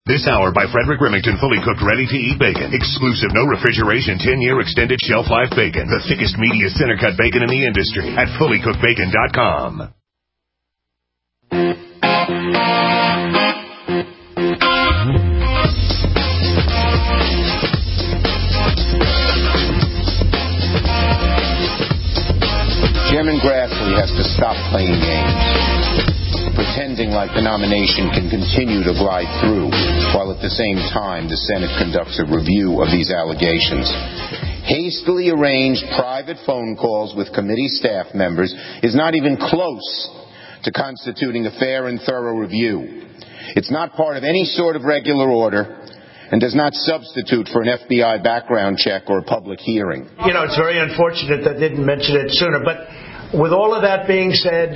This hour by Frederick Remington, fully cooked, ready-to-eat bacon. Exclusive, no refrigeration, 10-year extended shelf life bacon. The thickest, meatiest center-cut bacon in the industry at fullycookedbacon.com. Chairman Grassley has to stop playing games, pretending like the nomination can continue to glide through, while at the same time the Senate conducts a review of these allegations. Hastily arranged private phone calls with committee staff members is not even close to constituting a fair and thorough review. It's not part of any sort of regular order and does not substitute for an FBI background check or a public hearing. You know, it's very unfortunate that I didn't mention it sooner, but with all of that being said,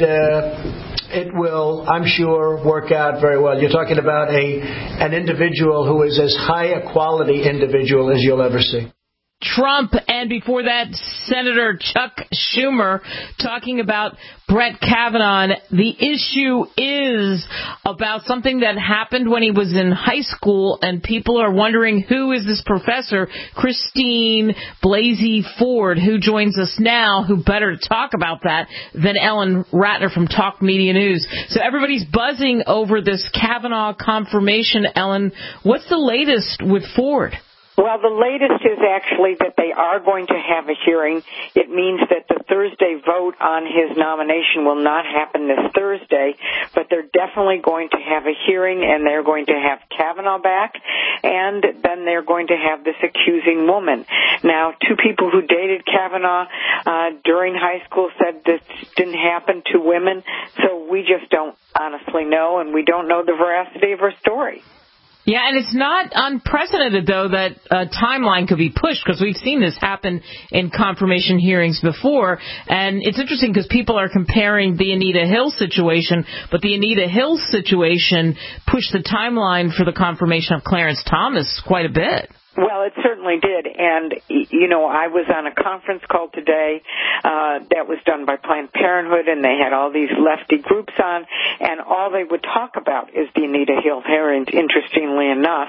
it will, I'm sure, work out very well. You're talking about an individual who is as high a quality individual as you'll ever see. Trump, and before that, Senator Chuck Schumer talking about Brett Kavanaugh. The issue is about something that happened when he was in high school, and people are wondering, who is this professor, Christine Blasey Ford, who joins us now, who better to talk about that than Ellen Ratner from Talk Media News. So everybody's buzzing over this Kavanaugh confirmation. Ellen, what's the latest with Ford? Well, the latest is actually that they are going to have a hearing. It means that the Thursday vote on his nomination will not happen this Thursday, but they're definitely going to have a hearing, and they're going to have Kavanaugh back, and then they're going to have this accusing woman. Now, two people who dated Kavanaugh during high school said this didn't happen to women, so we just don't honestly know, and we don't know the veracity of her story. Yeah, and it's not unprecedented, though, that a timeline could be pushed, because we've seen this happen in confirmation hearings before. And it's interesting because people are comparing the Anita Hill situation, but the Anita Hill situation pushed the timeline for the confirmation of Clarence Thomas quite a bit. Well, it certainly did, and, you know, I was on a conference call today that was done by Planned Parenthood, and they had all these lefty groups on, and all they would talk about is the Anita Hill hearing, interestingly enough,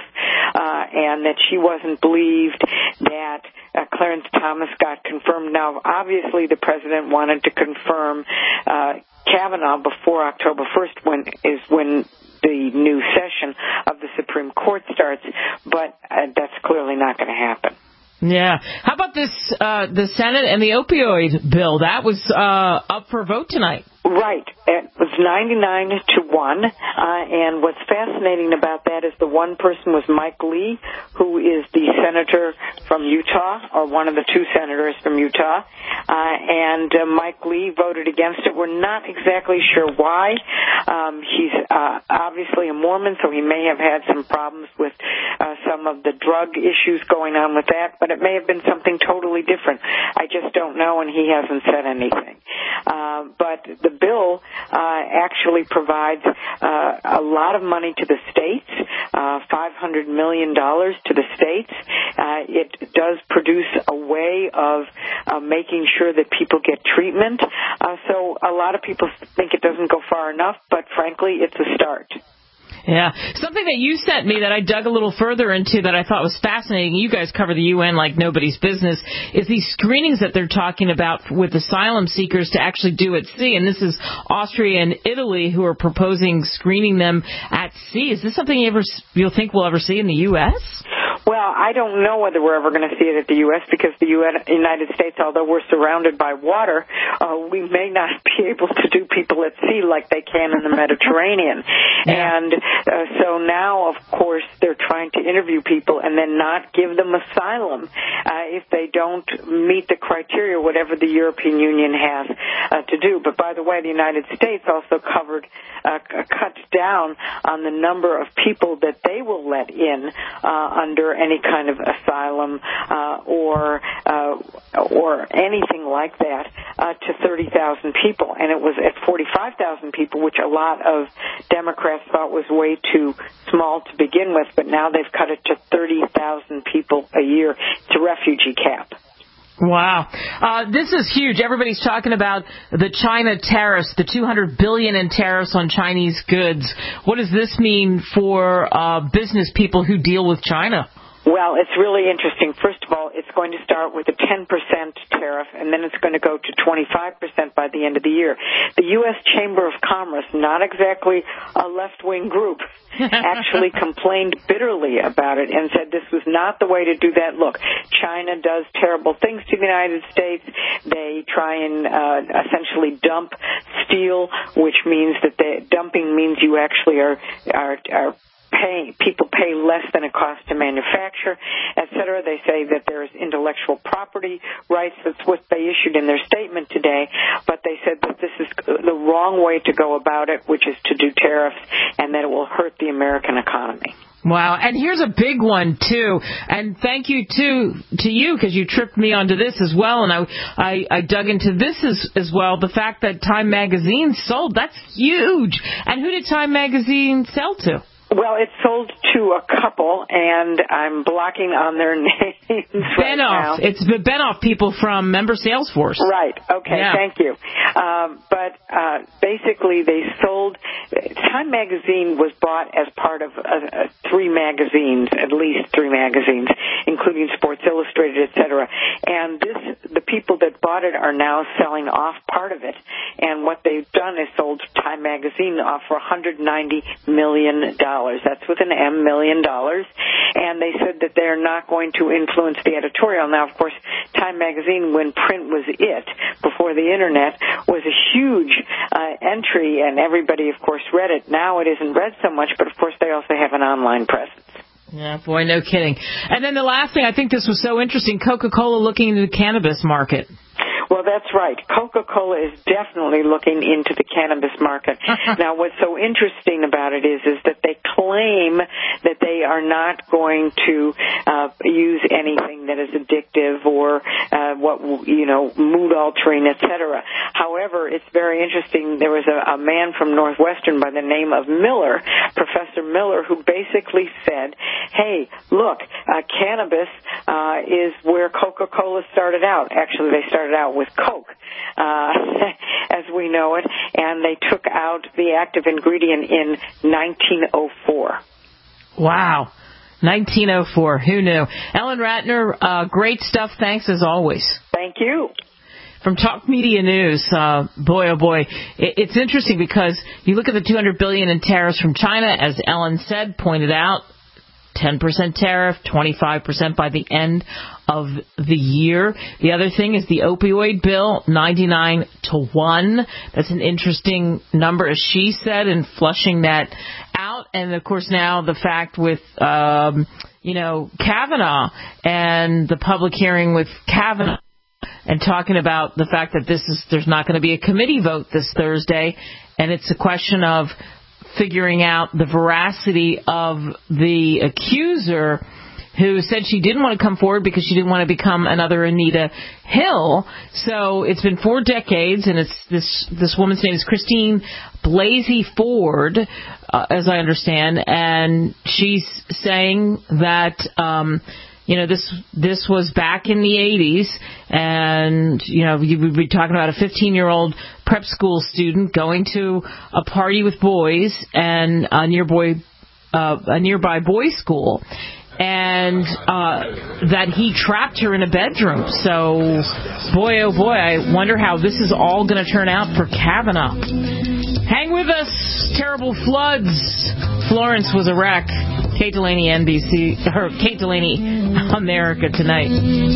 and that she wasn't believed, that Clarence Thomas got confirmed. Now, obviously, the president wanted to confirm Kavanaugh before October 1st, when the new session of the Supreme Court starts, but that's clearly not going to happen. Yeah. How about this, the Senate and the opioid bill? That was up for vote tonight. Right. It was 99-1, and what's fascinating about that is the one person was Mike Lee, who is the senator from Utah, or one of the two senators from Utah, and Mike Lee voted against it. We're not exactly sure why. He's obviously a Mormon, so he may have had some problems with some of the drug issues going on with that, but it may have been something totally different. I just don't know, and he hasn't said anything. But the bill actually provides a lot of money to the states, $500 million to the states. It does produce a way of making sure that people get treatment. So a lot of people think it doesn't go far enough, but frankly, it's a start. Yeah. Something that you sent me that I dug a little further into that I thought was fascinating, you guys cover the UN like nobody's business, is these screenings that they're talking about with asylum seekers to actually do at sea. And this is Austria and Italy who are proposing screening them at sea. Is this something you'll think we'll ever see in the U.S.? Well, I don't know whether we're ever going to see it at the U.S. because the United States, although we're surrounded by water, we may not be able to do people at sea like they can in the Mediterranean. Yeah. And so now, of course, they're trying to interview people and then not give them asylum if they don't meet the criteria, whatever the European Union has to do. But by the way, the United States also cut down on the number of people that they will let in under any kind of asylum or anything like that to 30,000 people. And it was at 45,000 people, which a lot of Democrats thought was way too small to begin with, but now they've cut it to 30,000 people a year. It's a refugee cap. Wow. This is huge. Everybody's talking about the China tariffs, the $200 billion in tariffs on Chinese goods. What does this mean for business people who deal with China? Well, it's really interesting. First of all, it's going to start with a 10% tariff, and then it's going to go to 25% by the end of the year. The U.S. Chamber of Commerce, not exactly a left-wing group, actually complained bitterly about it and said this was not the way to do that. Look, China does terrible things to the United States. They try and essentially dump steel, which means that dumping means you actually are people pay less than it costs to manufacture, et cetera. They say that there's intellectual property rights. That's what they issued in their statement today. But they said that this is the wrong way to go about it, which is to do tariffs, and that it will hurt the American economy. Wow, and here's a big one, too, and thank you, to you, because you tripped me onto this as well, and I dug into this as well, the fact that Time Magazine sold, that's huge. And who did Time Magazine sell to? Well, it sold to a couple, and I'm blocking on their names right now. It's the Benoff people from Member Salesforce. Right. Okay. Yeah. Thank you. But basically, they sold. Time Magazine was bought as part of three magazines, at least three magazines, including Sports Illustrated, etc. And the people that bought it are now selling off part of it. And what they've done is sold Time Magazine off for $190 million. That's with an M, $1 million. And they said that they're not going to influence the editorial. Now, of course, Time Magazine, when print was it, before the Internet, was a huge entry, and everybody, of course, read it. Now it isn't read so much, but, of course, they also have an online presence. Yeah, boy, no kidding. And then the last thing, I think this was so interesting, Coca-Cola looking into the cannabis market. Well, that's right. Coca-Cola is definitely looking into the cannabis market. Now, what's so interesting about it is that they claim that they are not going to use anything that is addictive or mood altering, etc. However, it's very interesting. There was a man from Northwestern by the name of Miller, Professor Miller, who basically said, "Hey, look, cannabis is where Coca-Cola started out. Actually, they started out with Coke, as we know it, and they took out the active ingredient in 1904. Wow. 1904. Who knew? Ellen Ratner, great stuff. Thanks as always. Thank you. From Talk Media News, boy, oh boy, it's interesting because you look at the $200 billion in tariffs from China, as Ellen said, pointed out, 10% tariff, 25% by the end of the year. The other thing is the opioid bill, 99-1. That's an interesting number, as she said, in flushing that out. And, of course, now the fact with, Kavanaugh and the public hearing with Kavanaugh and talking about the fact that there's not going to be a committee vote this Thursday. And it's a question of figuring out the veracity of the accuser, who said she didn't want to come forward because she didn't want to become another Anita Hill. So it's been 4 decades, and it's this woman's name is Christine Blasey Ford, as I understand, and she's saying that this was back in the 80s, and, you would be talking about a 15-year-old prep school student going to a party with boys and a nearby boys' school, and that he trapped her in a bedroom. So, boy, oh boy, I wonder how this is all going to turn out for Kavanaugh. Hang with us. Terrible floods. Florence was a wreck. Kate Delaney, Kate Delaney, America Tonight.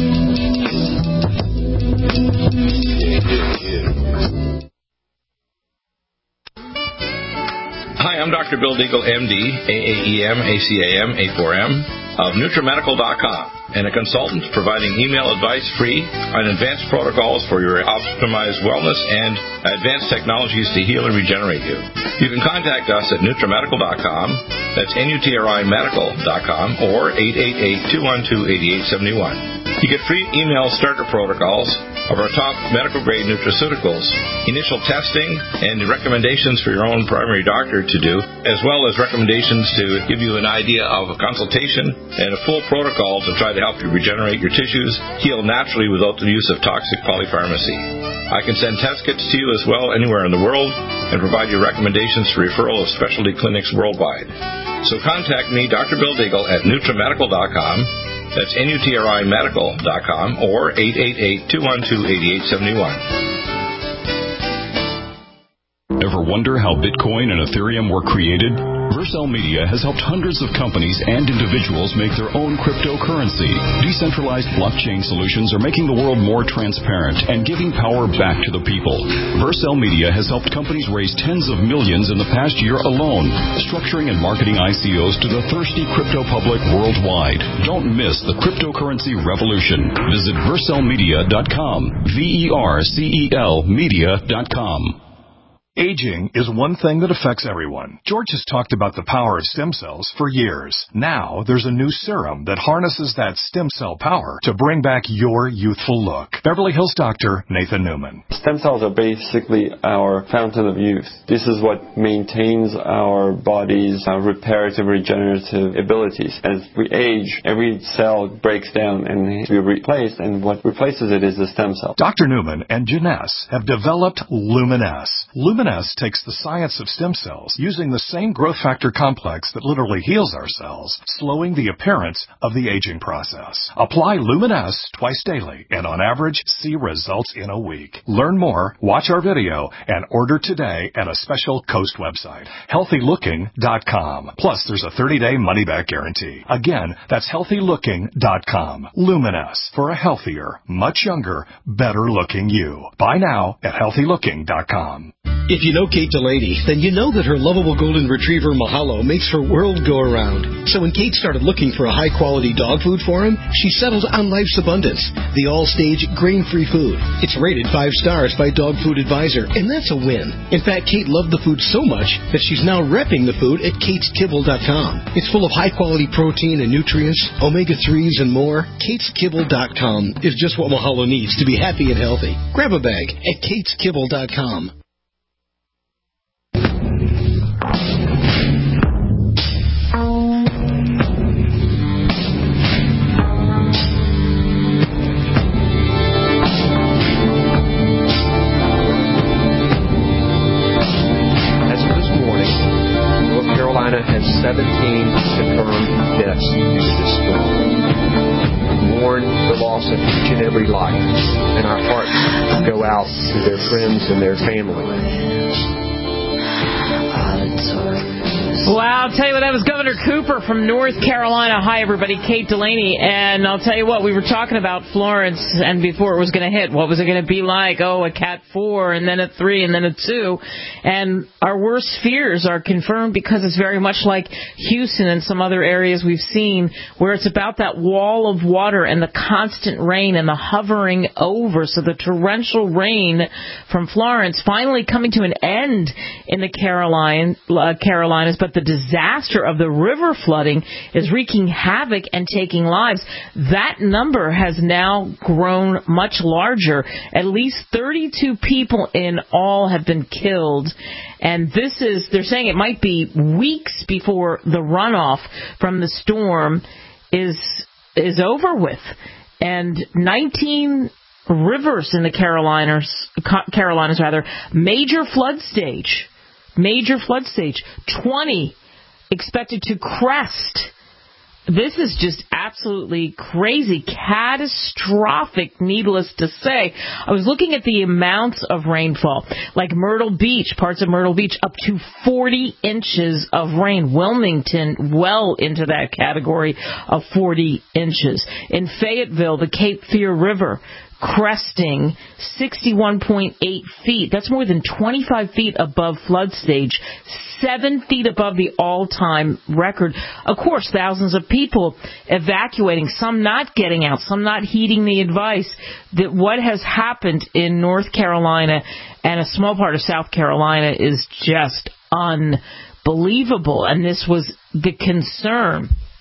Hi, I'm Dr. Bill Deagle, MD, AAEM, ACAM, A4M, of NutriMedical.com, and a consultant providing email advice free on advanced protocols for your optimized wellness and advanced technologies to heal and regenerate you. You can contact us at NutriMedical.com, that's NutriMedical.com, or 888-212-8871. You get free email starter protocols of our top medical-grade nutraceuticals, initial testing, and recommendations for your own primary doctor to do, as well as recommendations to give you an idea of a consultation and a full protocol to try to help you regenerate your tissues, heal naturally without the use of toxic polypharmacy. I can send test kits to you as well anywhere in the world and provide you recommendations for referral of specialty clinics worldwide. So contact me, Dr. Bill Deagle, at NutriMedical.com. That's NutriMedical.com or 888-212-8871. Ever wonder how Bitcoin and Ethereum were created? Vercel Media has helped hundreds of companies and individuals make their own cryptocurrency. Decentralized blockchain solutions are making the world more transparent and giving power back to the people. Vercel Media has helped companies raise tens of millions in the past year alone, structuring and marketing ICOs to the thirsty crypto public worldwide. Don't miss the cryptocurrency revolution. Visit VercelMedia.com, VERCEL Media.com. Aging is one thing that affects everyone. George has talked about the power of stem cells for years. Now, there's a new serum that harnesses that stem cell power to bring back your youthful look. Beverly Hills doctor Nathan Newman. Stem cells are basically our fountain of youth. This is what maintains our body's reparative, regenerative abilities. As we age, every cell breaks down and needs to be replaced, and what replaces it is the stem cell. Dr. Newman and Janess have developed Luminesce. Luminesce takes the science of stem cells using the same growth factor complex that literally heals our cells, slowing the appearance of the aging process. Apply Luminesce twice daily and on average see results in a week. Learn more, watch our video, and order today at a special Coast website, healthylooking.com. Plus, there's a 30-day money-back guarantee. Again, that's healthylooking.com. Luminesce, for a healthier, much younger, better-looking you. Buy now at healthylooking.com. If you know Kate Delaney, then you know that her lovable golden retriever Mahalo makes her world go around. So when Kate started looking for a high-quality dog food for him, she settled on Life's Abundance, the all-stage grain-free food. It's rated 5 stars by Dog Food Advisor, and that's a win. In fact, Kate loved the food so much that she's now repping the food at KatesKibble.com. It's full of high-quality protein and nutrients, omega-3s, and more. KatesKibble.com is just what Mahalo needs to be happy and healthy. Grab a bag at KatesKibble.com. Has 17 confirmed deaths due to this storm. Mourn the loss of each and every life, and our hearts go out to their friends and their family. Wow, I'll tell you what, that was Governor Cooper from North Carolina. Hi, everybody, Kate Delaney. And I'll tell you what, we were talking about Florence, and before it was going to hit, what was it going to be like? Oh, a Cat 4, and then a 3, and then a 2. And our worst fears are confirmed because it's very much like Houston and some other areas we've seen, where it's about that wall of water and the constant rain and the hovering over. So the torrential rain from Florence finally coming to an end in the Carolinas, but the disaster of the river flooding is wreaking havoc and taking lives. That number has now grown much larger. At least 32 people in all have been killed. And they're saying it might be weeks before the runoff from the storm is over with. And 19 rivers in the Carolinas, major flood stage. 20 expected to crest. This is just absolutely crazy, catastrophic, needless to say. I was looking at the amounts of rainfall, like Myrtle Beach, parts of Myrtle Beach, up to 40 inches of rain. Wilmington, well into that category of 40 inches. In Fayetteville, the Cape Fear River, cresting 61.8 feet. That's more than 25 feet above flood stage, 7 feet above the all-time record. Of course, thousands of people evacuating, some not getting out, some not heeding the advice. That what has happened in North Carolina and a small part of South Carolina is just unbelievable. And this was the concern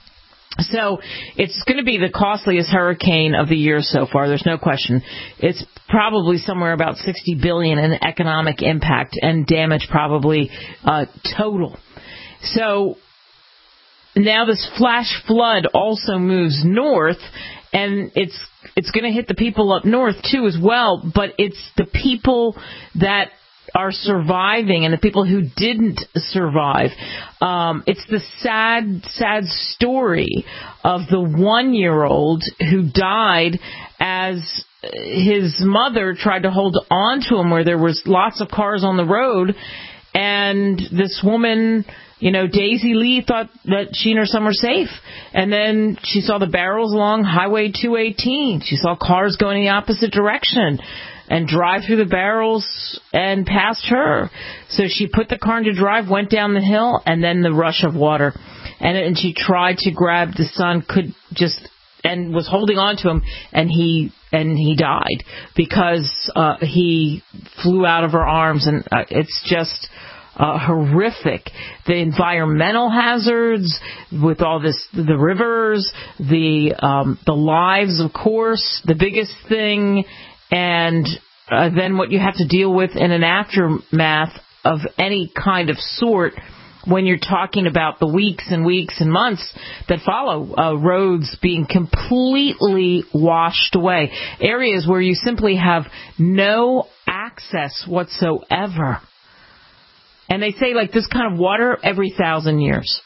So it's going to be the costliest hurricane of the year so far. There's no question. It's probably somewhere about $60 billion in economic impact and damage, probably total. So now this flash flood also moves north, and it's going to hit the people up north too as well. But it's the people that are surviving and the people who didn't survive. It's the sad story of the 1-year-old who died as his mother tried to hold on to him where there was lots of cars on the road, and this woman, Daisy Lee, thought that she and her son were safe. And then she saw the barrels along Highway 218. She saw cars going in the opposite direction and drive through the barrels and past her. So she put the car into drive, went down the hill, and then the rush of water. And she tried to grab the son, and was holding on to him, and he died because he flew out of her arms. And it's just horrific. The environmental hazards with all this, the rivers, the lives, of course, the biggest thing. And then what you have to deal with in an aftermath of any kind of sort when you're talking about the weeks and weeks and months that follow, roads being completely washed away, areas where you simply have no access whatsoever. And they say like this kind of water every 1,000 years.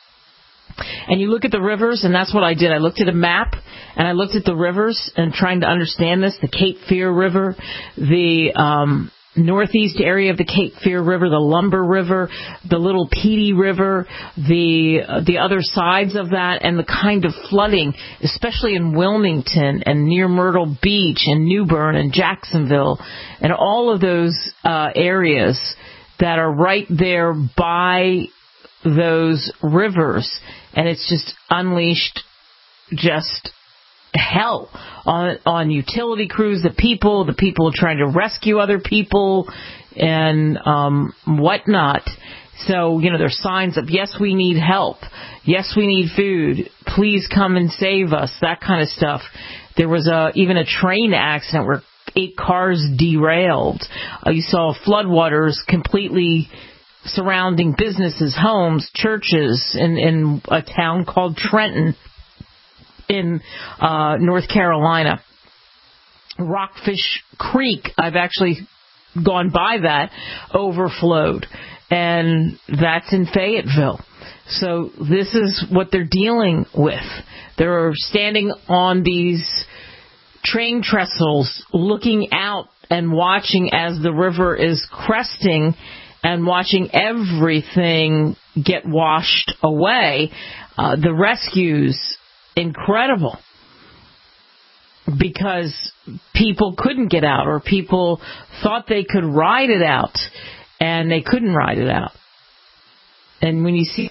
And you look at the rivers, and that's what I did. I looked at a map, and I looked at the rivers and trying to understand this. The Cape Fear River, the northeast area of the Cape Fear River, the Lumber River, the Little Petey River, the other sides of that, and the kind of flooding, especially in Wilmington and near Myrtle Beach and New Bern and Jacksonville, and all of those areas that are right there by those rivers. And it's just unleashed just hell on utility crews, the people trying to rescue other people and whatnot. So, there's signs of, yes, we need help. Yes, we need food. Please come and save us, that kind of stuff. There was even a train accident where 8 cars derailed. You saw floodwaters completely surrounding businesses, homes, churches in a town called Trenton in North Carolina. Rockfish Creek, I've actually gone by that, overflowed, and that's in Fayetteville. So this is what they're dealing with. They're standing on these train trestles looking out and watching as the river is cresting and watching everything get washed away. The rescues, incredible, because people couldn't get out, or people thought they could ride it out, and they couldn't ride it out. And when you see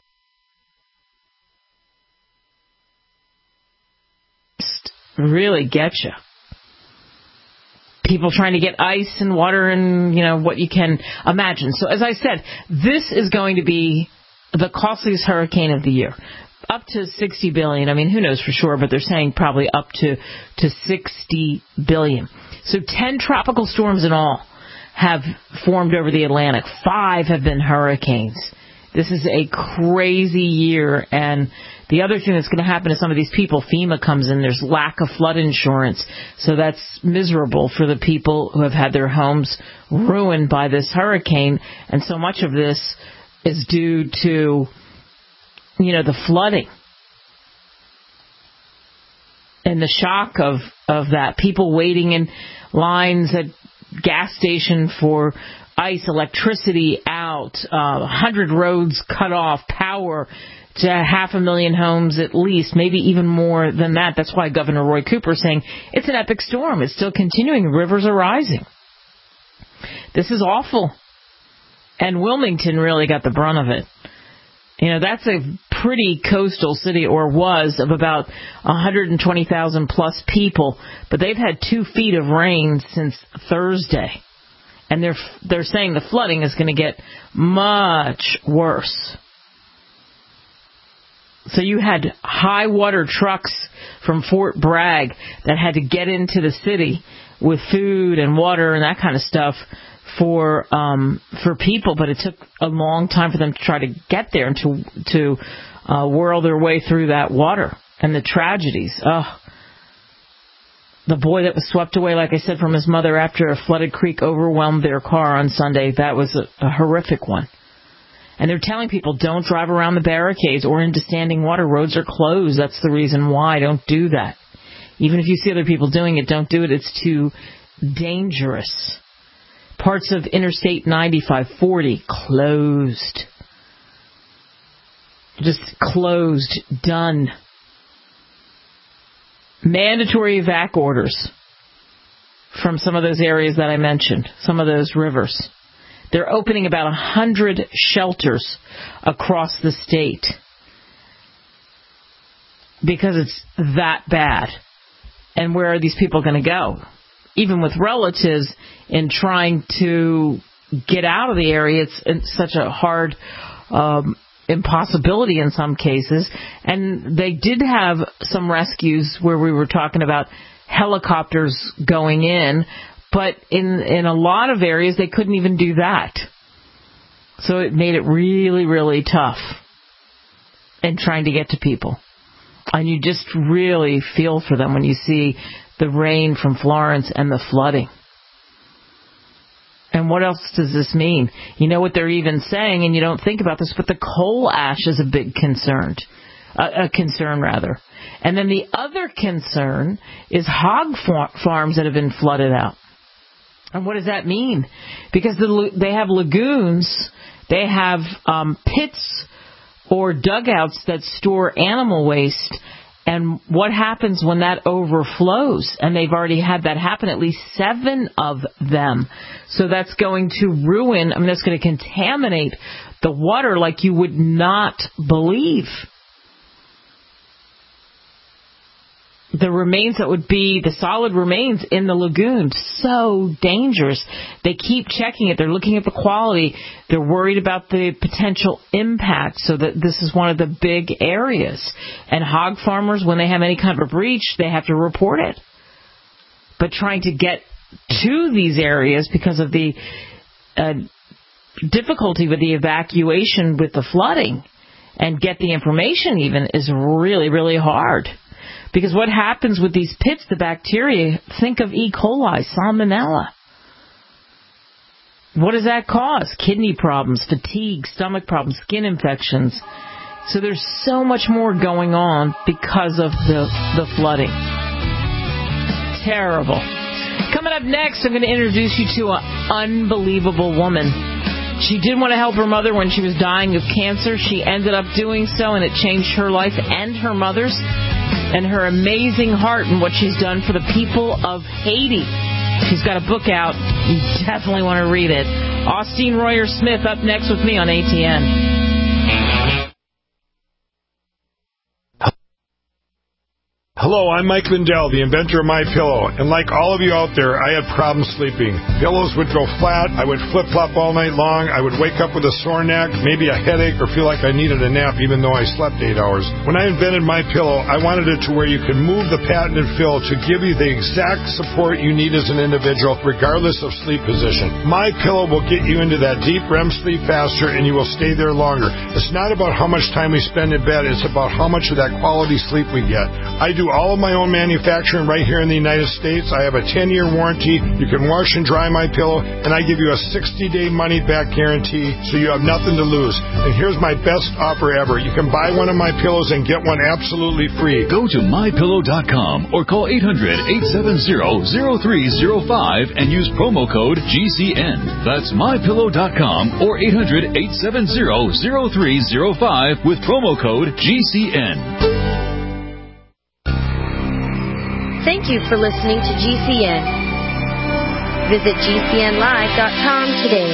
really get you. People trying to get ice and water and, what you can imagine. So as I said, this is going to be the costliest hurricane of the year. Up to $60 billion. I mean, who knows for sure, but they're saying probably up to $60 billion. So 10 tropical storms in all have formed over the Atlantic. 5 have been hurricanes. This is a crazy year, and the other thing that's going to happen to some of these people, FEMA comes in, there's lack of flood insurance, so that's miserable for the people who have had their homes ruined by this hurricane, and so much of this is due to, the flooding and the shock of that. People waiting in lines at gas station for ice, electricity out, 100 roads cut off, power to 500,000 homes at least, maybe even more than that. That's why Governor Roy Cooper is saying it's an epic storm. It's still continuing. Rivers are rising. This is awful. And Wilmington really got the brunt of it. That's a pretty coastal city, or was, of about 120,000 plus people, but they've had 2 feet of rain since Thursday. And they're saying the flooding is going to get much worse. So you had high water trucks from Fort Bragg that had to get into the city with food and water and that kind of stuff for people, but it took a long time for them to try to get there and to whirl their way through that water and the tragedies. The boy that was swept away, like I said, from his mother after a flooded creek overwhelmed their car on Sunday, that was a horrific one. And they're telling people, don't drive around the barricades or into standing water. Roads are closed. That's the reason why. Don't do that. Even if you see other people doing it, don't do it. It's too dangerous. Parts of Interstate 95, 40, closed. Just closed. Done. Mandatory evac orders from some of those areas that I mentioned, some of those rivers. They're opening about 100 shelters across the state because it's that bad. And where are these people going to go? Even with relatives in trying to get out of the area, it's such a hard impossibility in some cases. And they did have some rescues where we were talking about helicopters going in, but in a lot of areas they couldn't even do that. So it made it really, really tough in trying to get to people. And you just really feel for them when you see the rain from Florence and the flooding. And what else does this mean? You know what they're even saying, and you don't think about this, but the coal ash is a big concern. And then the other concern is hog farms that have been flooded out. And what does that mean? Because they have lagoons, they have pits or dugouts that store animal waste. And what happens when that overflows? And they've already had that happen, at least 7 of them. So that's going to ruin, that's going to contaminate the water like you would not believe. The remains that would be the solid remains in the lagoon, so dangerous. They keep checking it. They're looking at the quality. They're worried about the potential impact, so that this is one of the big areas. And hog farmers, when they have any kind of a breach, they have to report it. But trying to get to these areas because of the difficulty with the evacuation with the flooding and get the information even is really, really hard. Because what happens with these pits, the bacteria, think of E. coli, salmonella. What does that cause? Kidney problems, fatigue, stomach problems, skin infections. So there's so much more going on because of the flooding. Terrible. Coming up next, I'm going to introduce you to an unbelievable woman. She did want to help her mother when she was dying of cancer. She ended up doing so, and it changed her life and her mother's. And her amazing heart and what she's done for the people of Haiti. She's got a book out. You definitely want to read it. Austin Royer Smith up next with me on ATN. Hello, I'm Mike Lindell, the inventor of MyPillow, and like all of you out there, I had problems sleeping. Pillows would go flat, I would flip-flop all night long, I would wake up with a sore neck, maybe a headache, or feel like I needed a nap even though I slept 8 hours. When I invented MyPillow, I wanted it to where you could move the patented fill to give you the exact support you need as an individual, regardless of sleep position. MyPillow will get you into that deep REM sleep faster, and you will stay there longer. It's not about how much time we spend in bed, it's about how much of that quality sleep we get. I do all of my own manufacturing right here in the United States. I have a 10-year warranty. You can wash and dry MyPillow, and I give you a 60-day money-back guarantee, so you have nothing to lose. And here's my best offer ever. You can buy one of my pillows and get one absolutely free. Go to MyPillow.com or call 800-870-0305 and use promo code GCN. That's MyPillow.com or 800-870-0305 with promo code GCN. Thank you for listening to GCN. Visit GCNlive.com today.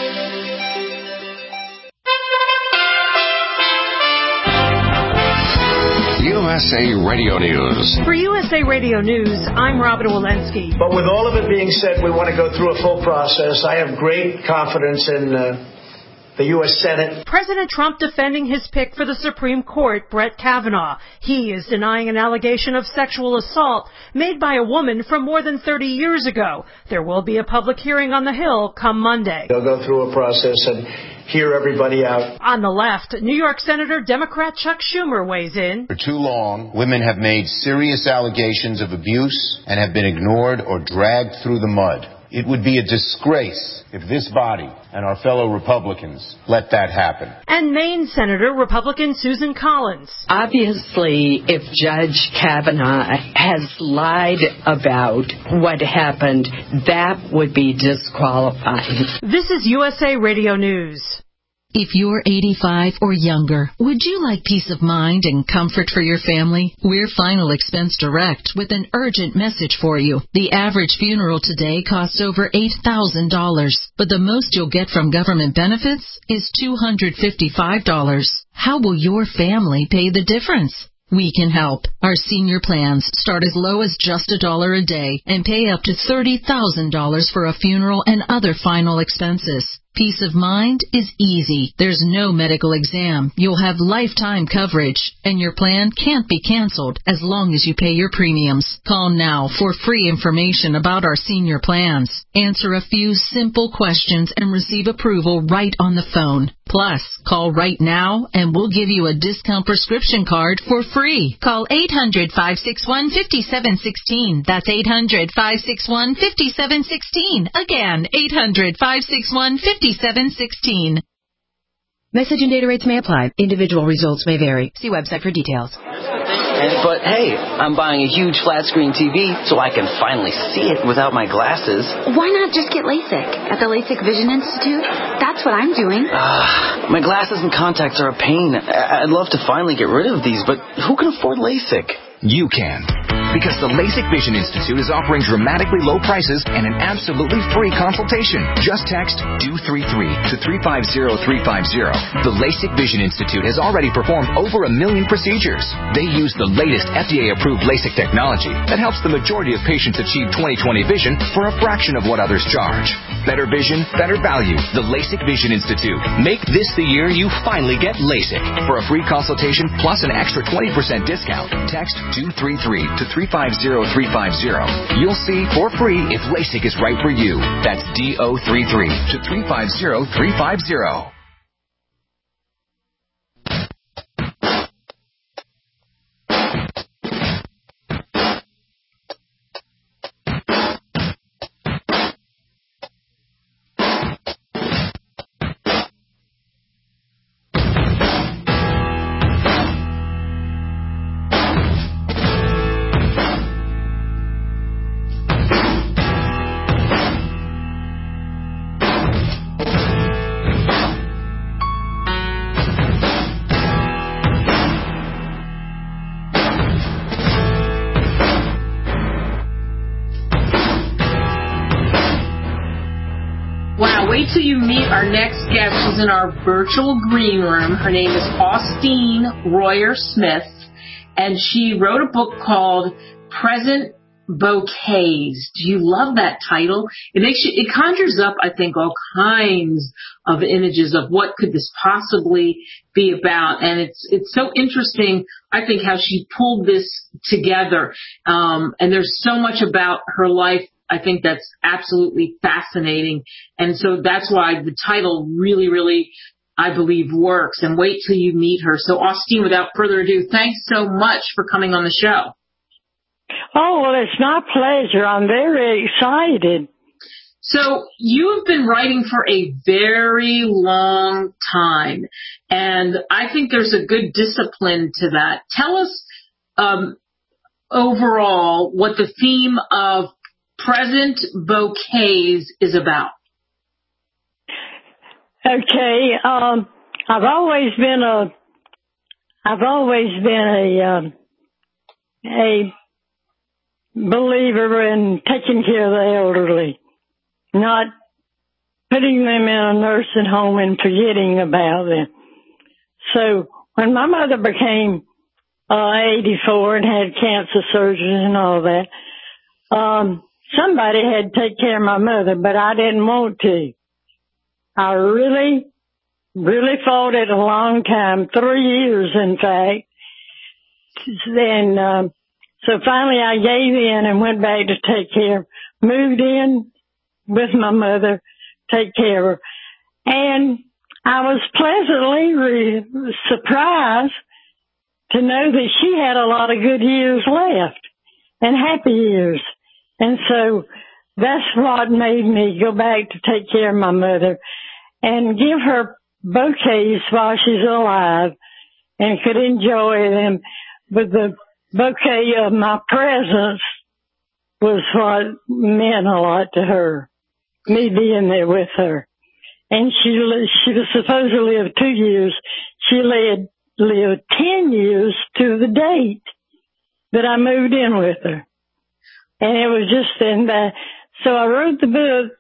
USA Radio News. For USA Radio News, I'm Robin Walensky. But with all of it being said, we want to go through a full process. I have great confidence in the U.S. Senate. President Trump defending his pick for the Supreme Court, Brett Kavanaugh. He is denying an allegation of sexual assault made by a woman from more than 30 years ago. There will be a public hearing on the Hill come Monday. They'll go through a process and hear everybody out. On the left, New York Senator Democrat Chuck Schumer weighs in. For too long, women have made serious allegations of abuse and have been ignored or dragged through the mud. It would be a disgrace if this body and our fellow Republicans let that happen. And Maine Senator Republican Susan Collins. Obviously, if Judge Kavanaugh has lied about what happened, that would be disqualifying. This is USA Radio News. If you're 85 or younger, would you like peace of mind and comfort for your family? We're Final Expense Direct with an urgent message for you. The average funeral today costs over $8,000, but the most you'll get from government benefits is $255. How will your family pay the difference? We can help. Our senior plans start as low as just $1 a day and pay up to $30,000 for a funeral and other final expenses. Peace of mind is easy. There's no medical exam. You'll have lifetime coverage, and your plan can't be canceled as long as you pay your premiums. Call now for free information about our senior plans. Answer a few simple questions and receive approval right on the phone. Plus, call right now and we'll give you a discount prescription card for free. Call 800-561-5716. That's 800-561-5716. Again, 800-561-5716. Message and data rates may apply. Individual results may vary. See website for details. But hey, I'm buying a huge flat screen TV so I can finally see it without my glasses. Why not just get LASIK at the LASIK Vision Institute? That's what I'm doing. My glasses and contacts are a pain. I'd love to finally get rid of these, but who can afford LASIK? You can. Because the LASIK Vision Institute is offering dramatically low prices and an absolutely free consultation. Just text DO33 to 350350. The LASIK Vision Institute has already performed over 1 million procedures. They use the latest FDA-approved LASIK technology that helps the majority of patients achieve 20/20 vision for a fraction of what others charge. Better vision, better value. The LASIK Vision Institute. Make this the year you finally get LASIK. For a free consultation plus an extra 20% discount, text DO33 to 350350. You'll see for free if LASIK is right for you. That's DO33 to 350350. Wait till you meet our next guest. She's in our virtual green room. Her name is Austine Royer Smith, and she wrote a book called Present Bouquets. Do you love that title? It conjures up, I think, all kinds of images of what could this possibly be about, and it's so interesting, I think, how she pulled this together. And there's so much about her life, I think, that's absolutely fascinating. And so that's why the title really, really, I believe, works. And wait till you meet her. So, Austine, without further ado, thanks so much for coming on the show. Oh, well, it's my pleasure. I'm very excited. So you have been writing for a very long time, and I think there's a good discipline to that. Tell us overall what the theme of Present Bouquets is about. Okay, I've always been a believer in taking care of the elderly, not putting them in a nursing home and forgetting about them. So when my mother became 84 and had cancer surgery and all that, somebody had to take care of my mother, but I didn't want to. I really really fought it a long time, 3 years, in fact. Then, so finally I gave in and went back to take care, moved in with my mother, take care of her. And I was pleasantly surprised to know that she had a lot of good years left and happy years. And so that's what made me go back to take care of my mother and give her bouquets while she's alive and could enjoy them. But the bouquet of my presence was what meant a lot to her, me being there with her. And she was supposed to live 2 years. She lived 10 years to the date that I moved in with her. And it was just in that. So I wrote the book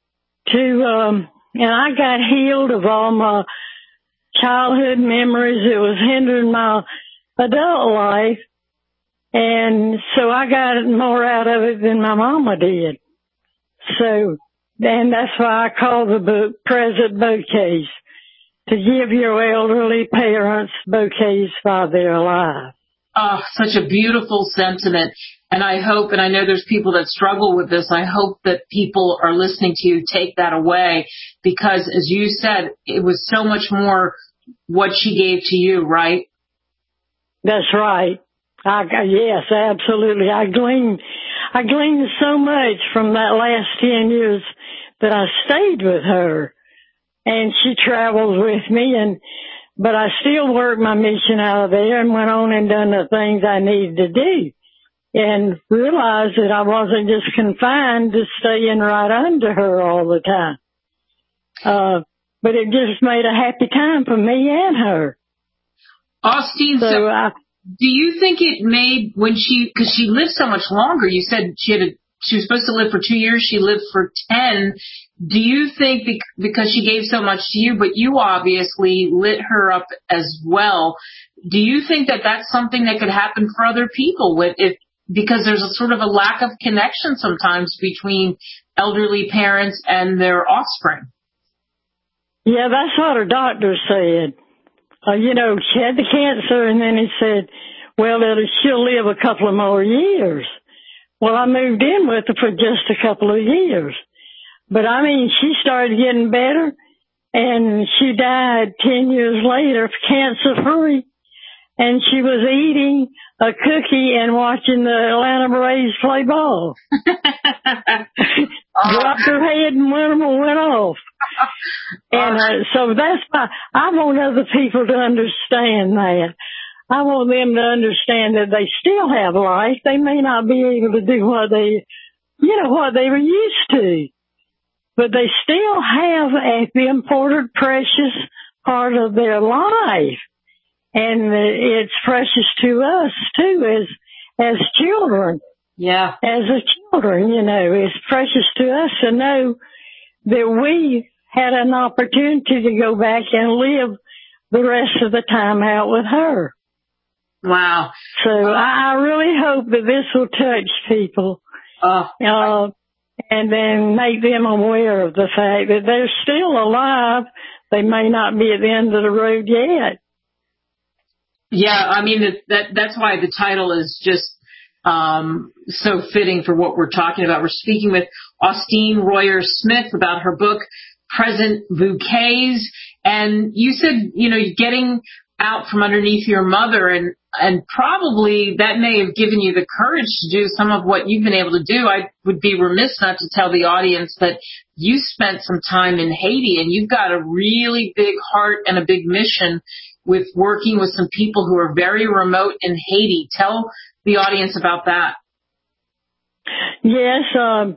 and I got healed of all my childhood memories. It was hindering my adult life. And so I got more out of it than my mama did. So, and that's why I call the book Present Bouquets, to give your elderly parents bouquets while they're alive. Oh, such a beautiful sentiment. And I hope, and I know there's people that struggle with this, I hope that people are listening to you take that away, because as you said, it was so much more what she gave to you, right? That's right. Yes, absolutely. I gleaned so much from that last 10 years that I stayed with her, and she traveled with me, but I still worked my mission out of there and went on and done the things I needed to do, and realized that I wasn't just confined to staying right under her all the time. But it just made a happy time for me and her. Austine, do you think it made because she lived so much longer, you said she was supposed to live for 2 years, she lived for 10. Do you think because she gave so much to you, but you obviously lit her up as well, do you think that that's something that could happen for other people because there's a sort of a lack of connection sometimes between elderly parents and their offspring? Yeah, that's what her doctor said. She had the cancer, and then he said, well, she'll live a couple of more years. Well, I moved in with her for just a couple of years. But, she started getting better, and she died 10 years later, cancer-free. And she was eating a cookie and watching the Atlanta Braves play ball. Dropped her head and went off. And so that's why I want other people to understand that. I want them to understand that they still have life. They may not be able to do what they were used to, but they still have the important, precious part of their life. And it's precious to us, too, as children. Yeah. As children, it's precious to us to know that we had an opportunity to go back and live the rest of the time out with her. Wow. So I really hope that this will touch people. And then make them aware of the fact that they're still alive. They may not be at the end of the road yet. Yeah, that's why the title is just so fitting for what we're talking about. We're speaking with Austine Royer-Smith about her book, Present Bouquets. And you said, getting out from underneath your mother, and probably that may have given you the courage to do some of what you've been able to do. I would be remiss not to tell the audience that you spent some time in Haiti, and you've got a really big heart and a big mission with working with some people who are very remote in Haiti. Tell the audience about that. Yes.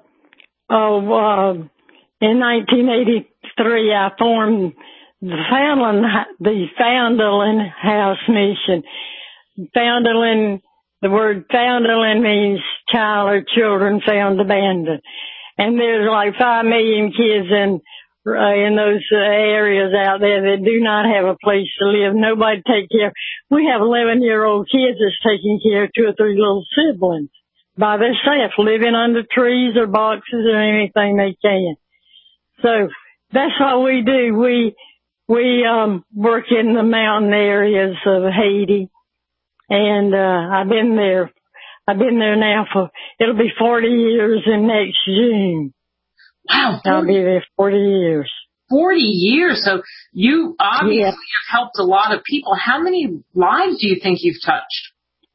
In 1983, I formed the Founderland House Mission. Founderland, the word Founderland means child or children found abandoned. And there's like 5 million kids in those areas out there that do not have a place to live. Nobody take care. We have 11-year-old kids that's taking care of 2 or 3 little siblings by themselves, living under trees or boxes or anything they can. So that's what we do. we work in the mountain areas of Haiti, and I've been there now it'll be 40 years in next June. Wow. I'll be there 40 years. 40 years. So you obviously have helped a lot of people. How many lives do you think you've touched?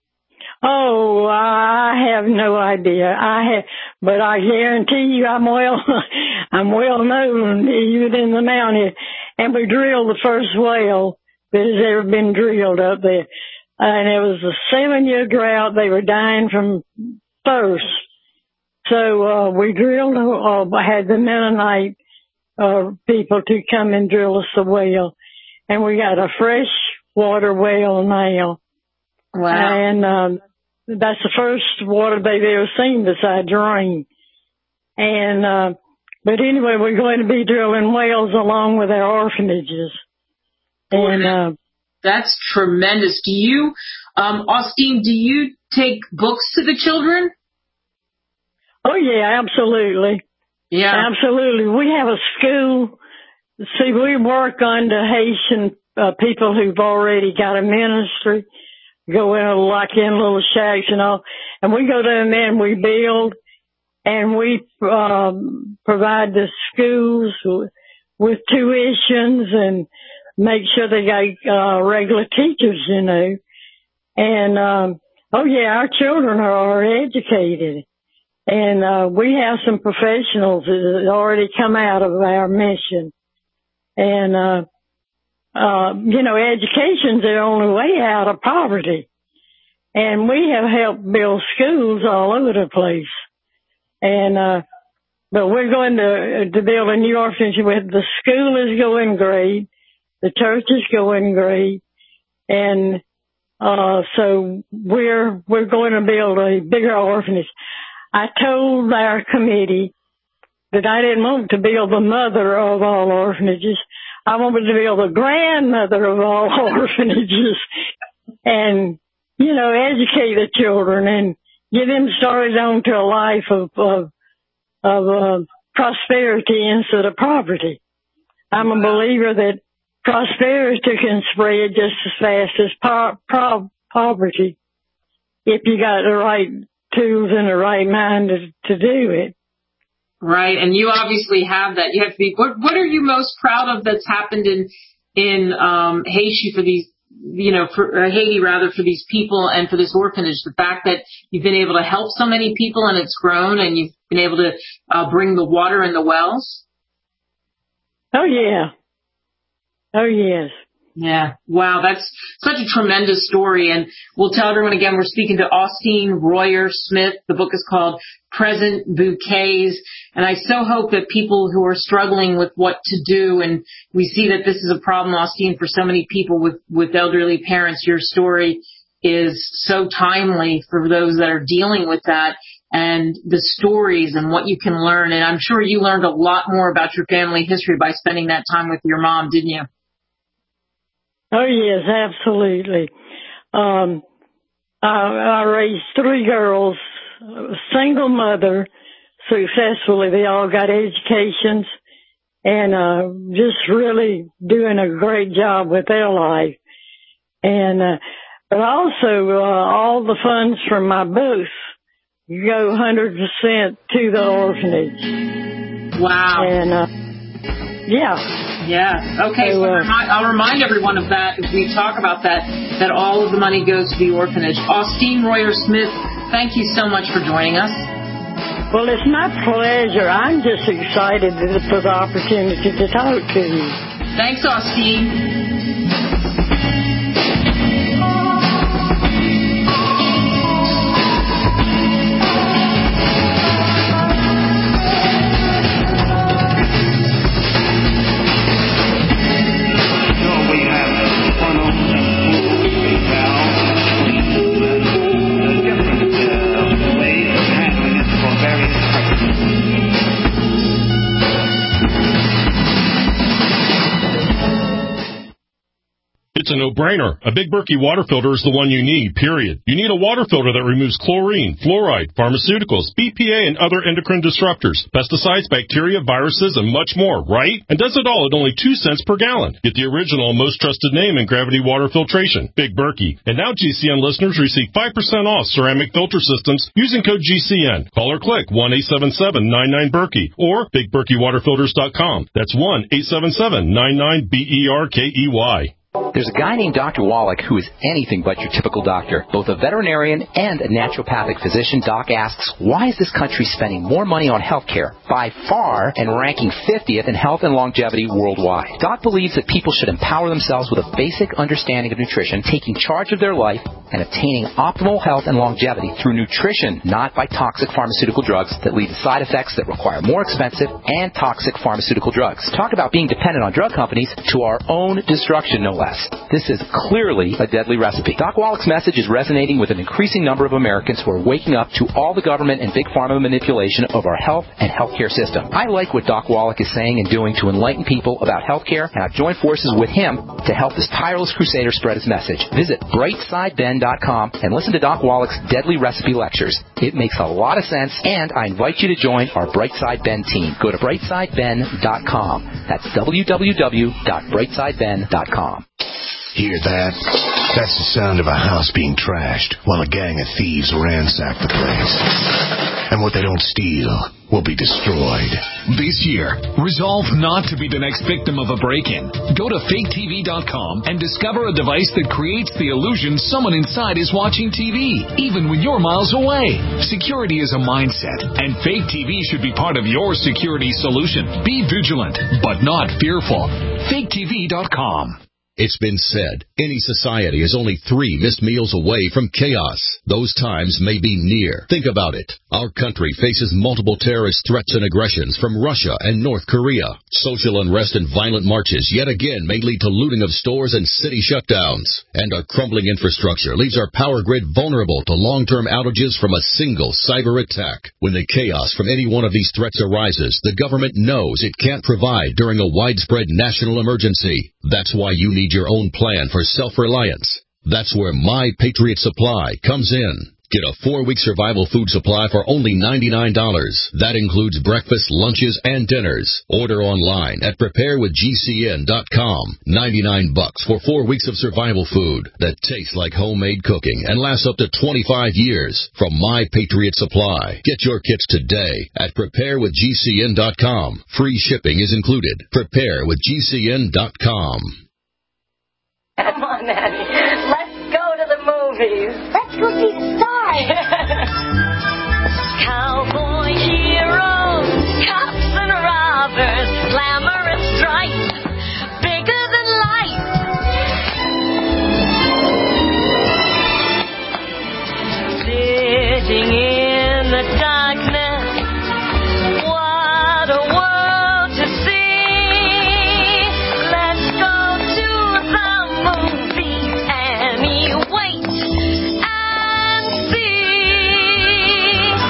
Oh, I have no idea. But I guarantee you I'm well known even in the mountain. And we drilled the first well that has ever been drilled up there. And it was a 7-year drought. They were dying from thirst. So, we drilled, had the Mennonite, people to come and drill us a well. And we got a fresh water well now. Wow. And, that's the first water they've ever seen besides rain. And, but anyway, we're going to be drilling wells along with our orphanages. And, that's tremendous. Do you, Austine, do you take books to the children? Oh yeah, absolutely. Yeah. Absolutely. We have a school. See, we work under Haitian people who've already got a ministry, go in like in little shacks and all, and we go down there and we build, and we provide the schools with tuitions and make sure they got regular teachers, you know. And oh yeah, our children are educated. And we have some professionals that already come out of our mission. And you know, education's the only way out of poverty. And we have helped build schools all over the place. And but we're going to build a new orphanage. The school is going great. The church is going great. And so we're going to build a bigger orphanage. I told our committee that I didn't want to build the mother of all orphanages. I wanted to build the grandmother of all orphanages and, you know, educate the children and get them started on to a life of prosperity instead of poverty. I'm a believer that prosperity can spread just as fast as poverty if you got the right tools and the right mind to do it. Right, and you obviously have that. You have to be. What are you most proud of that's happened in Haiti for these, you know, for Haiti rather, for these people and for this orphanage? The fact that you've been able to help so many people and it's grown, and you've been able to bring the water in the wells. Oh yeah. Oh yes. Yeah. Wow. That's such a tremendous story. And we'll tell everyone again, we're speaking to Austine Royer Smith. The book is called Present Bouquets. And I so hope that people who are struggling with what to do, and we see that this is a problem, Austine, for so many people with elderly parents, your story is so timely for those that are dealing with that, and the stories and what you can learn. And I'm sure you learned a lot more about your family history by spending that time with your mom, didn't you? Oh yes, absolutely. I raised 3 girls, single mother, successfully. They all got educations and just really doing a great job with their life. And but also all the funds from my booth go 100% to the orphanage. Wow. And yeah. Yeah. Okay. So I'll remind everyone of that as we talk about that all of the money goes to the orphanage. Austine Royer Smith, thank you so much for joining us. Well, it's my pleasure. I'm just excited for the opportunity to talk to you. Thanks, Austine. It's a no-brainer. A Big Berkey water filter is the one you need, period. You need a water filter that removes chlorine, fluoride, pharmaceuticals, BPA, and other endocrine disruptors, pesticides, bacteria, viruses, and much more, right? And does it all at only 2 cents per gallon. Get the original, most trusted name in gravity water filtration, Big Berkey. And now GCN listeners receive 5% off ceramic filter systems using code GCN. Call or click 1-877-99-BERKEY or BigBerkeyWaterFilters.com. That's 1-877-99-BERKEY. There's a guy named Dr. Wallach who is anything but your typical doctor. Both a veterinarian and a naturopathic physician, Doc asks, why is this country spending more money on health care by far and ranking 50th in health and longevity worldwide? Doc believes that people should empower themselves with a basic understanding of nutrition, taking charge of their life, and obtaining optimal health and longevity through nutrition, not by toxic pharmaceutical drugs that lead to side effects that require more expensive and toxic pharmaceutical drugs. Talk about being dependent on drug companies to our own destruction, no less. This is clearly a deadly recipe. Doc Wallach's message is resonating with an increasing number of Americans who are waking up to all the government and big pharma manipulation of our health and healthcare system. I like what Doc Wallach is saying and doing to enlighten people about healthcare, and I've joined forces with him to help this tireless crusader spread his message. Visit brightsideben.com and listen to Doc Wallach's deadly recipe lectures. It makes a lot of sense, and I invite you to join our Brightside Ben team. Go to brightsideben.com. That's www.brightsideben.com. Hear that? That's the sound of a house being trashed while a gang of thieves ransack the place. And what they don't steal will be destroyed. This year, resolve not to be the next victim of a break-in. Go to faketv.com and discover a device that creates the illusion someone inside is watching TV, even when you're miles away. Security is a mindset, and Fake TV should be part of your security solution. Be vigilant, but not fearful. faketv.com. It's been said, any society is only 3 missed meals away from chaos. Those times may be near. Think about it. Our country faces multiple terrorist threats and aggressions from Russia and North Korea. Social unrest and violent marches yet again may lead to looting of stores and city shutdowns. And our crumbling infrastructure leaves our power grid vulnerable to long-term outages from a single cyber attack. When the chaos from any one of these threats arises, the government knows it can't provide during a widespread national emergency. That's why you need your own plan for self-reliance. That's where My Patriot Supply comes in. Get a 4-week survival food supply for only $99. That includes breakfast, lunches, and dinners. Order online at preparewithgcn.com. $99 for 4 weeks of survival food that tastes like homemade cooking and lasts up to 25 years from My Patriot Supply. Get your kits today at preparewithgcn.com. Free shipping is included. Preparewithgcn.com. Come on, Annie. Let's go to the movies. Let's go see the stars. Cowboy heroes, cops and robbers, glamorous stripes, bigger than life. Sitting in the darkness, what a world to see. Let's go to the movies, Annie, wait and see.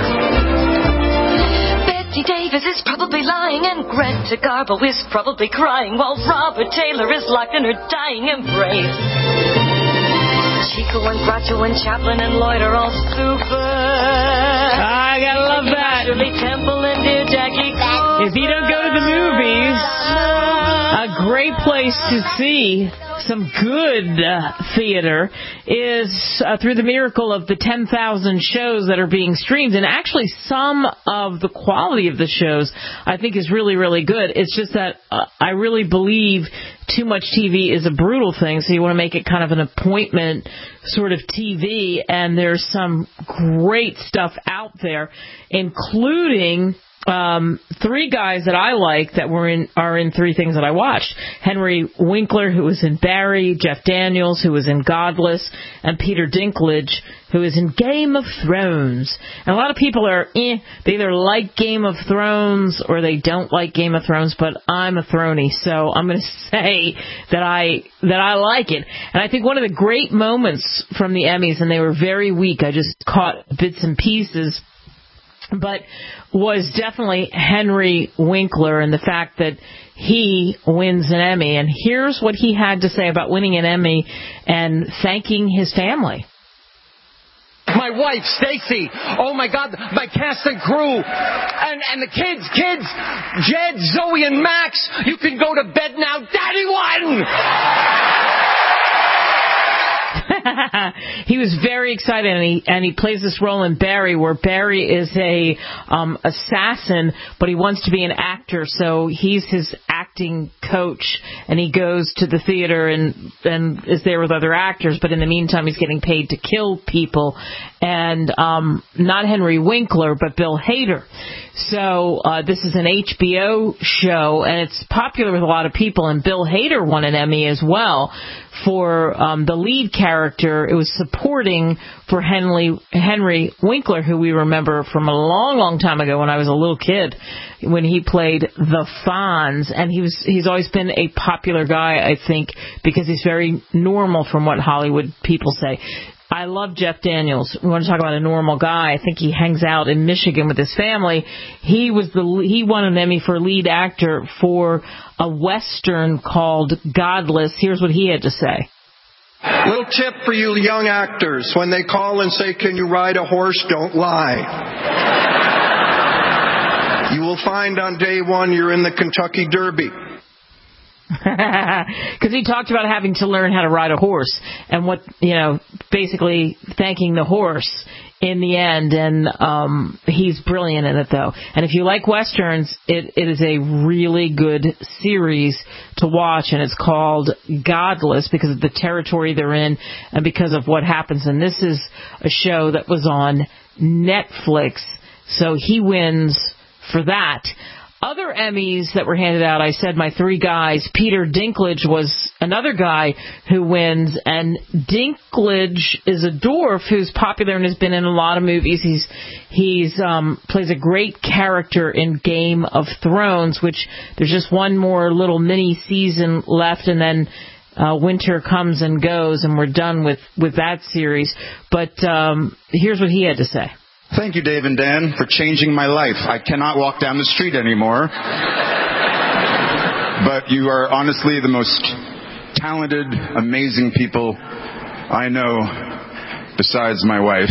Bette Davis is probably lying, and Greta Garbo is probably crying, while Robert Taylor is locked in her dying embrace. Chico and Groucho and Chaplin and Lloyd are all super. I gotta love that. Shirley Temple and dear Jackie. If you don't go to the movies, a great place to see some good theater is through the miracle of the 10,000 shows that are being streamed. And actually, some of the quality of the shows I think is really, really good. It's just that I really believe too much TV is a brutal thing, so you want to make it kind of an appointment sort of TV. And there's some great stuff out there, including 3 guys that I like that are in 3 things that I watched. Henry Winkler, who was in Barry, Jeff Daniels, who was in Godless, and Peter Dinklage, who is in Game of Thrones. And a lot of people are, they either like Game of Thrones or they don't like Game of Thrones, but I'm a Throny, so I'm going to say that I like it. And I think one of the great moments from the Emmys, and they were very weak, I just caught bits and pieces, but was definitely Henry Winkler and the fact that he wins an Emmy. And here's what he had to say about winning an Emmy and thanking his family. My wife, Stacy. Oh, my God. My cast and crew. And the kids. Jed, Zoe, and Max. You can go to bed now. Daddy won! He was very excited, and he plays this role in Barry, where Barry is a assassin, but he wants to be an actor, so he's his acting coach, and he goes to the theater and is there with other actors, but in the meantime he's getting paid to kill people, and not Henry Winkler, but Bill Hader. So this is an HBO show, and it's popular with a lot of people, and Bill Hader won an Emmy as well for the lead character. It was supporting for Henry Winkler, who we remember from a long, long time ago when I was a little kid, when he played the Fonz, and he's always been a popular guy, I think, because he's very normal from what Hollywood people say. I love Jeff Daniels. We want to talk about a normal guy. I think he hangs out in Michigan with his family. He won an Emmy for lead actor for a Western called Godless. Here's what he had to say. Little tip for you young actors. When they call and say, "Can you ride a horse?" don't lie. You will find on day one you're in the Kentucky Derby. Because he talked about having to learn how to ride a horse and basically thanking the horse in the end, and he's brilliant in it, though. And if you like Westerns, it is a really good series to watch, and it's called Godless because of the territory they're in and because of what happens. And this is a show that was on Netflix, so he wins for that. Other Emmys that were handed out, I said my three guys. Peter Dinklage was another guy who wins, and Dinklage is a dwarf who's popular and has been in a lot of movies. He's plays a great character in Game of Thrones, which there's just one more little mini season left, and then winter comes and goes, and we're done with that series. But here's what he had to say. Thank you, Dave and Dan, for changing my life. I cannot walk down the street anymore. But you are honestly the most talented, amazing people I know, besides my wife.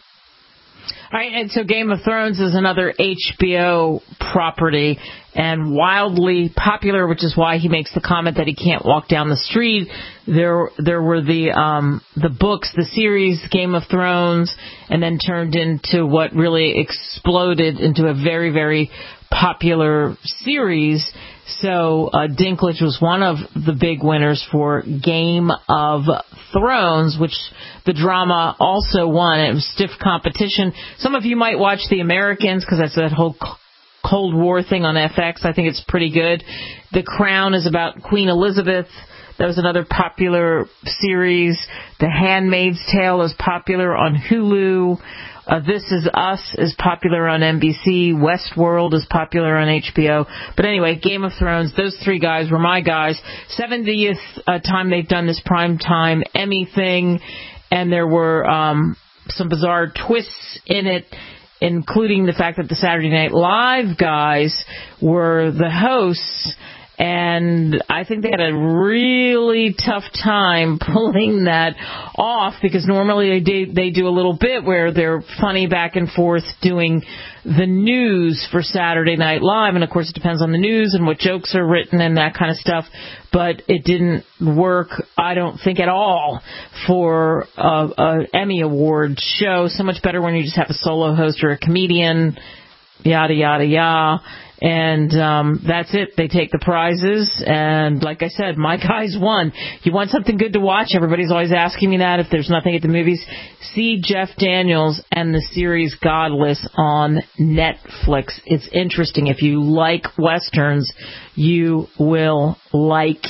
All right, and so Game of Thrones is another HBO property and wildly popular, which is why he makes the comment that he can't walk down the street. There were the books, the series Game of Thrones, and then turned into what really exploded into a very, very popular series. So Dinklage was one of the big winners for Game of Thrones, which the drama also won. It was stiff competition. Some of you might watch The Americans because that's that whole Cold War thing on FX. I think it's pretty good. The Crown is about Queen Elizabeth. That was another popular series. The Handmaid's Tale is popular on Hulu. This Is Us is popular on NBC. Westworld is popular on HBO. But anyway, Game of Thrones, those three guys were my guys. 70th time they've done this primetime Emmy thing, and there were some bizarre twists in it, including the fact that the Saturday Night Live guys were the hosts. And I think they had a really tough time pulling that off because normally they do a little bit where they're funny back and forth doing the news for Saturday Night Live. And, of course, it depends on the news and what jokes are written and that kind of stuff. But it didn't work, I don't think, at all for an Emmy Award show. So much better when you just have a solo host or a comedian, yada, yada, yada. And that's it. They take the prizes. And like I said, my guys won. You want something good to watch? Everybody's always asking me that if there's nothing at the movies. See Jeff Daniels and the series Godless on Netflix. It's interesting. If you like Westerns, you will like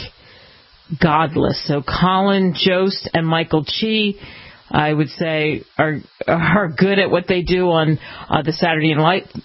Godless. So Colin Jost and Michael Chi, I would say, are good at what they do on the Saturday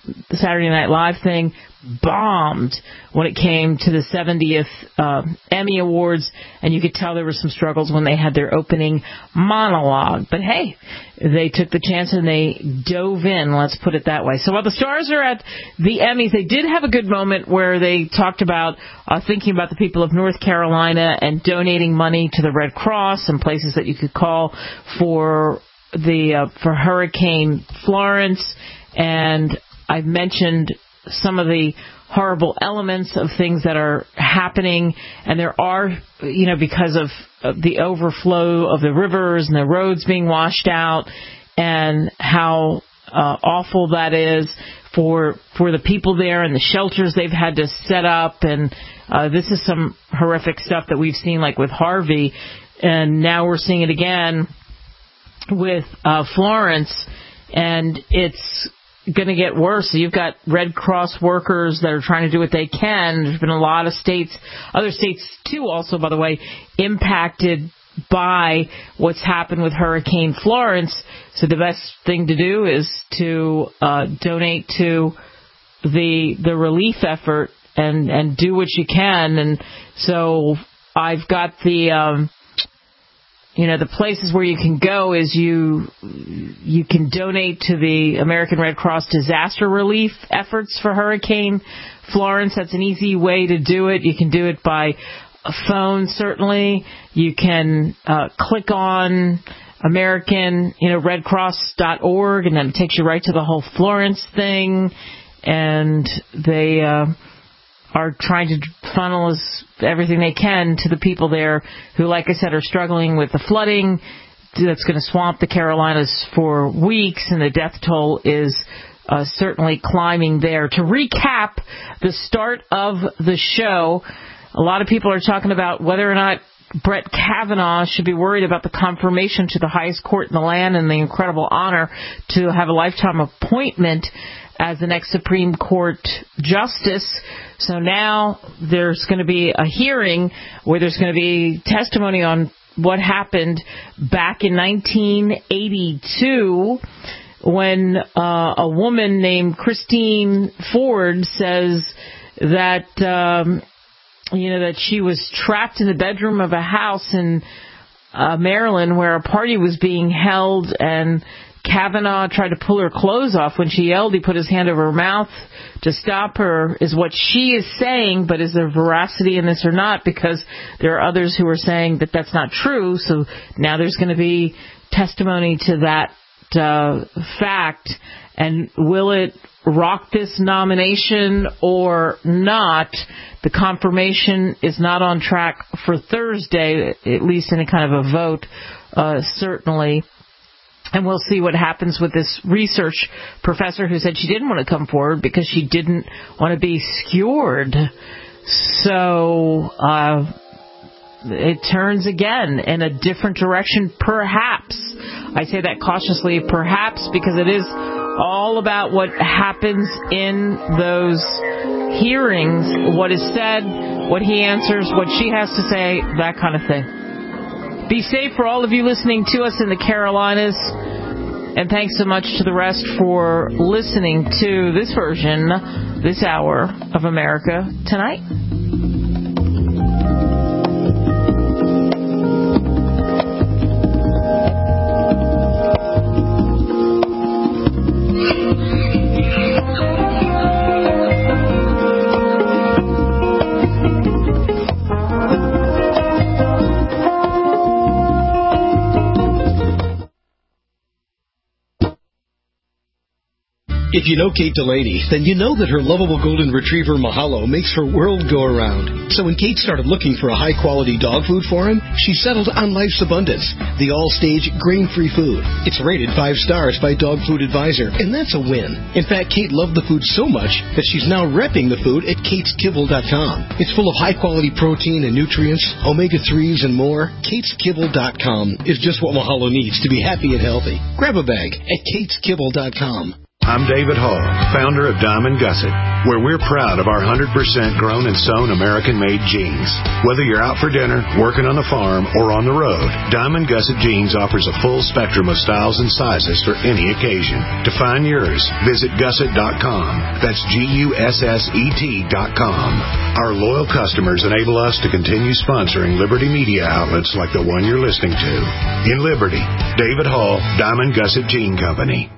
Night Live thing. Bombed when it came to the 70th Emmy Awards, and you could tell there were some struggles when they had their opening monologue. But hey, they took the chance and they dove in, let's put it that way. So while the stars are at the Emmys, they did have a good moment where they talked about thinking about the people of North Carolina and donating money to the Red Cross and places that you could call for Hurricane Florence. And I've mentioned some of the horrible elements of things that are happening, and there are, because of the overflow of the rivers and the roads being washed out, and how awful that is for the people there and the shelters they've had to set up. And this is some horrific stuff that we've seen, like with Harvey, and now we're seeing it again with Florence, and it's going to get worse. So you've got Red Cross workers that are trying to do what they can. There's been a lot of states, other states too also, by the way, impacted by what's happened with Hurricane Florence. So the best thing to do is to donate to the relief effort and do what you can. And so I've got the places where you can go is you can donate to the American Red Cross disaster relief efforts for Hurricane Florence. That's an easy way to do it. You can do it by phone, certainly. You can click on American, redcross.org, and then it takes you right to the whole Florence thing. And they are trying to funnel everything they can to the people there who, like I said, are struggling with the flooding that's going to swamp the Carolinas for weeks, and the death toll is certainly climbing there. To recap the start of the show, a lot of people are talking about whether or not Brett Kavanaugh should be worried about the confirmation to the highest court in the land and the incredible honor to have a lifetime appointment as the next Supreme Court justice. So now there's going to be a hearing where there's going to be testimony on what happened back in 1982 when a woman named Christine Ford says that that she was trapped in the bedroom of a house in Maryland where a party was being held, and Kavanaugh tried to pull her clothes off. When she yelled, he put his hand over her mouth to stop her, is what she is saying. But is there veracity in this or not? Because there are others who are saying that that's not true. So now there's going to be testimony to that fact. And will it rock this nomination or not? The confirmation is not on track for Thursday, at least in a kind of a vote, certainly. And we'll see what happens with this research professor who said she didn't want to come forward because she didn't want to be skewered. So it turns again in a different direction, perhaps. I say that cautiously, perhaps, because it is all about what happens in those hearings, what is said, what he answers, what she has to say, that kind of thing. Be safe for all of you listening to us in the Carolinas, and thanks so much to the rest for listening to this version, this hour of America Tonight. If you know Kate Delaney, then you know that her lovable golden retriever Mahalo makes her world go around. So when Kate started looking for a high-quality dog food for him, she settled on Life's Abundance, the all-stage grain-free food. It's rated 5 stars by Dog Food Advisor, and that's a win. In fact, Kate loved the food so much that she's now repping the food at KatesKibble.com. It's full of high-quality protein and nutrients, omega-3s, and more. KatesKibble.com is just what Mahalo needs to be happy and healthy. Grab a bag at KatesKibble.com. I'm David Hall, founder of Diamond Gusset, where we're proud of our 100% grown and sewn American-made jeans. Whether you're out for dinner, working on the farm, or on the road, Diamond Gusset Jeans offers a full spectrum of styles and sizes for any occasion. To find yours, visit gusset.com. That's GUSSET.com. Our loyal customers enable us to continue sponsoring Liberty media outlets like the one you're listening to. In Liberty, David Hall, Diamond Gusset Jean Company.